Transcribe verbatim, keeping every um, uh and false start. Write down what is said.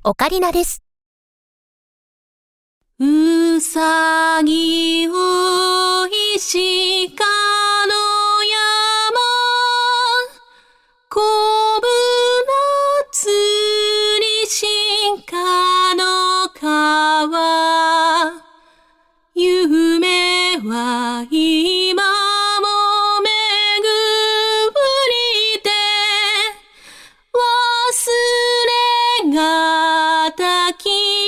オカリナです。 うさぎを石川の山、こぶ夏に鹿の川、夢は今もめぐりて、忘れがたき